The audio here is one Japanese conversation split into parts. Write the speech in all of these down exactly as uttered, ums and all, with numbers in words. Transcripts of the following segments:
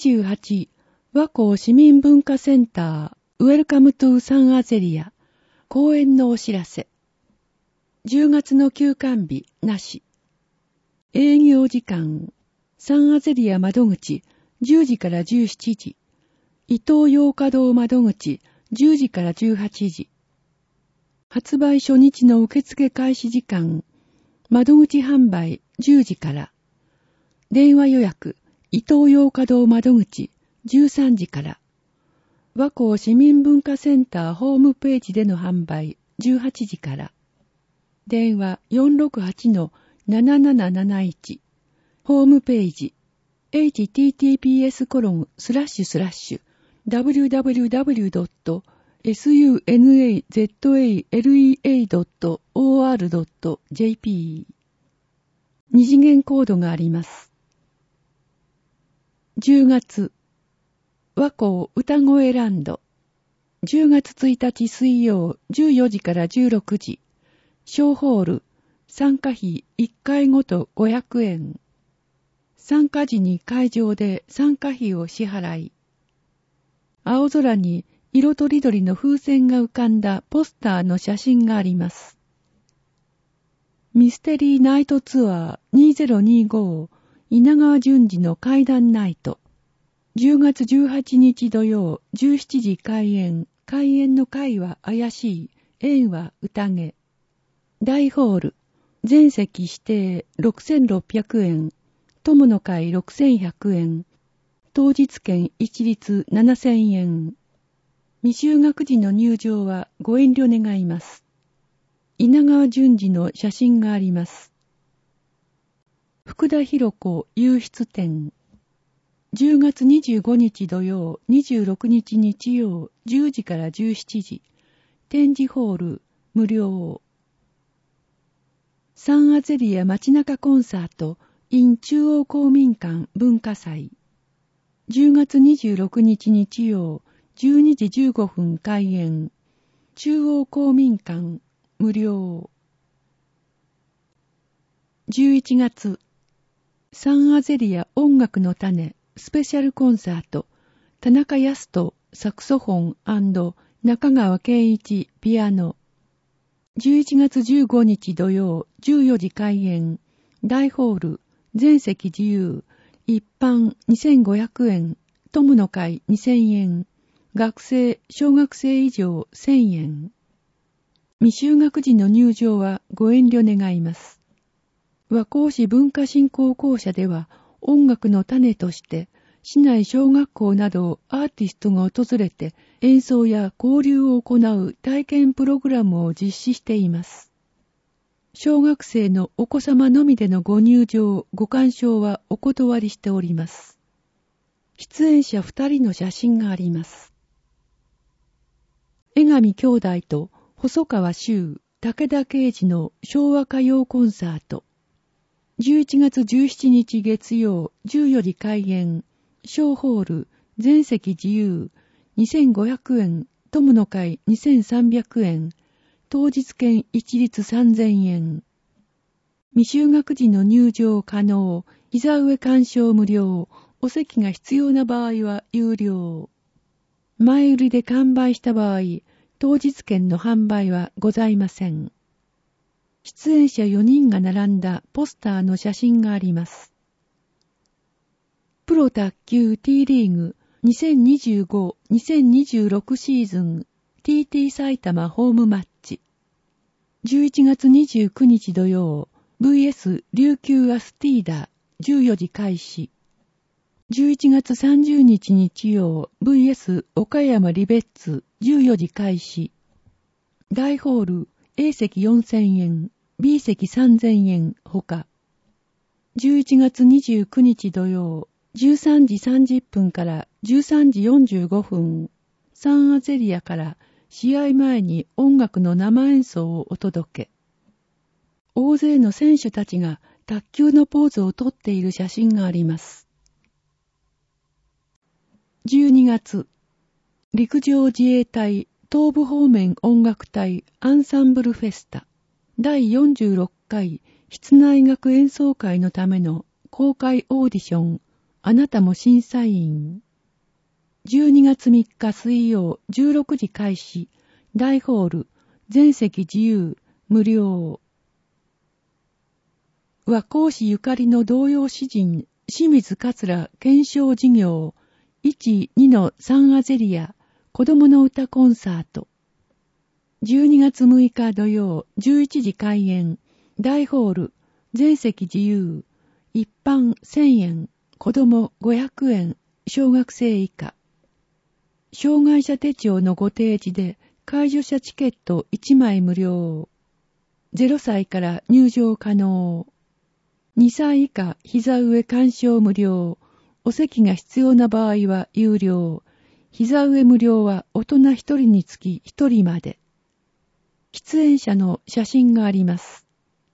じゅうはち、和光市民文化センター、ウェルカムトゥサンアゼリア、公演のお知らせ。じゅうがつの休館日、なし。営業時間、サンアゼリア窓口、じゅうじからじゅうしちじ。伊東洋華堂窓口、じゅうじからじゅうはちじ。発売初日の受付開始時間、窓口販売じゅうじから。電話予約、伊東洋華堂窓口じゅうさんじから。和光市民文化センターホームページでの販売じゅうはちじから。電話 よんろくはちのなななななないち。ホームページ エイチティーティーピーエスコロンスラッシュスラッシュダブリューダブリューダブリュードットエスユーエヌエーゼットエーエルイーエードットオーアールドットジェーピー。二次元コードがあります。じゅうがつ、和光歌声ランド。じゅうがつついたち水曜じゅうよじからじゅうろくじ。小ホール、参加費いっかいごとごひゃくえん。参加時に会場で参加費を支払い。青空に色とりどりの風船が浮かんだポスターの写真があります。ミステリーナイトツアーにせんにじゅうご稲川淳二の怪談ナイト。じゅうがつじゅうはちにち土曜じゅうしちじ開演。開演の会は怪しい。演は宴。大ホール。全席指定ろくせんろっぴゃくえん。友の会ろくせんひゃくえん。当日券一律ななせんえん。未就学時の入場はご遠慮願います。稲川淳二の写真があります。福田博子湧出展。じゅうがつにじゅうごにち土曜、にじゅうろくにち日曜、じゅうじからじゅうしちじ。展示ホール、無料。サンアゼリア街中コンサート、in 中央公民館文化祭。じゅうがつにじゅうろくにち日曜、じゅうにじじゅうごふん開演。中央公民館、無料。じゅういちがつ、サンアゼリア音楽の種、スペシャルコンサート、田中康人サクソフォン&中川圭一ピアノ。じゅういちがつじゅうごにち土曜じゅうよじ開演。大ホール、全席自由。一般にせんごひゃくえん。友の会にせんえん。学生、小学生以上せんえん。未就学時の入場はご遠慮願います。和光市文化振興公社では音楽の種として市内小学校などアーティストが訪れて演奏や交流を行う体験プログラムを実施しています。小学生のお子様のみでのご入場、ご鑑賞はお断りしております。出演者ふたりの写真があります。江上兄弟と細川修、武田圭司の昭和歌謡コンサート。じゅういちがつじゅうしちにち月曜じゅうよじ開演。小ホール、全席自由。にせんごひゃくえん。友の会にせんさんびゃくえん。当日券一律さんぜんえん。未就学時の入場可能。膝上鑑賞無料。お席が必要な場合は有料。前売りで完売した場合、当日券の販売はございません。出演者よにんが並んだポスターの写真があります。プロ卓球 T リーグにせんにじゅうごにせんにじゅうろくシーズン ティーティー 埼玉ホームマッチ。じゅういちがつにじゅうくにち土曜 ブイエス 琉球アスティーダじゅうよじ開始。じゅういちがつさんじゅうにち日曜 ブイエス 岡山リベッツじゅうよじ開始。大ホール A 席よんせんえん、B 席さんぜんえんほか。じゅういちがつにじゅうくにち土曜、じゅうさんじさんじゅっぷんからじゅうさんじよんじゅうごふん、サンアゼリアから試合前に音楽の生演奏をお届け。大勢の選手たちが卓球のポーズをとっている写真があります。じゅうにがつ、陸上自衛隊東部方面音楽隊アンサンブルフェスタだいよんじゅうろっかい室内楽演奏会のための公開オーディションあなたも審査員。じゅうにがつみっか水曜じゅうろくじ開始。大ホール、全席自由、無料。和光市ゆかりの童謡詩人、清水桂検証事業、いち、にのサンアゼリア、子供の歌コンサート。じゅうにがつむいか土曜、じゅういちじ開演。大ホール、全席自由。一般せんえん、子供ごひゃくえん、小学生以下。障害者手帳のご提示で、介助者チケットいちまい無料。ゼロさいから入場可能。にさい以下膝上鑑賞無料。お席が必要な場合は有料。膝上無料は大人ひとりにつきひとりまで。喫煙者の写真があります。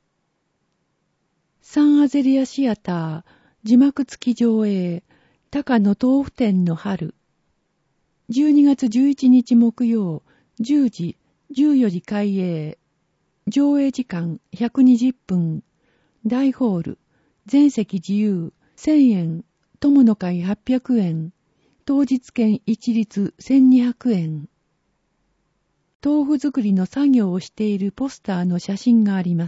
サンアゼリアシアター、字幕付き上映、高野豆腐店の春。じゅうにがつじゅういちにち木曜、じゅうじ、じゅうよじ開映。上映時間ひゃくにじゅっぷん。大ホール、全席自由、せんえん、友の会はっぴゃくえん。当日券一律せんにひゃくえん。豆腐作りの作業をしているポスターの写真があります。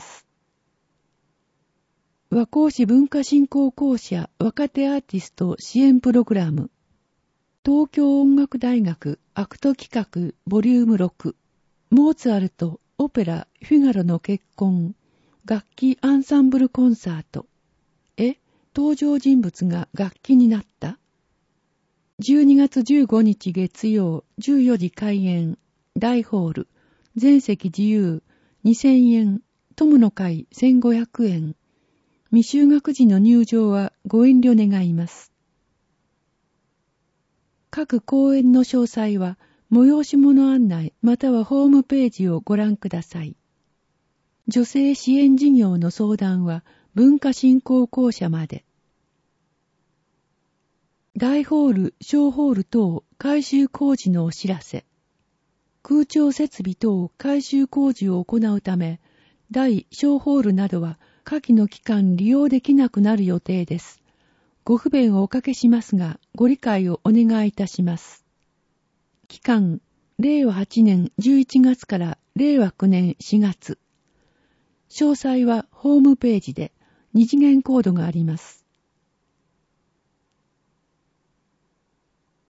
和光市文化振興公社若手アーティスト支援プログラム。東京音楽大学アクト企画ボリュームろく。モーツァルト、オペラ、フィガロの結婚。楽器アンサンブルコンサート。え、登場人物が楽器になった？じゅうにがつじゅうごにち月曜じゅうよじ開演。大ホール、全席自由、にせんえん、友の会せんごひゃくえん。未就学児の入場はご遠慮願います。各公演の詳細は催し物案内またはホームページをご覧ください。女性支援事業の相談は文化振興公社まで。大ホール、小ホール等改修工事のお知らせ。空調設備等改修工事を行うため、大小ホールなどは下記の期間利用できなくなる予定です。ご不便をおかけしますが、ご理解をお願いいたします。期間、れいわはちねんじゅういちがつかられいわくねんしがつ。詳細はホームページで二次元コードがあります。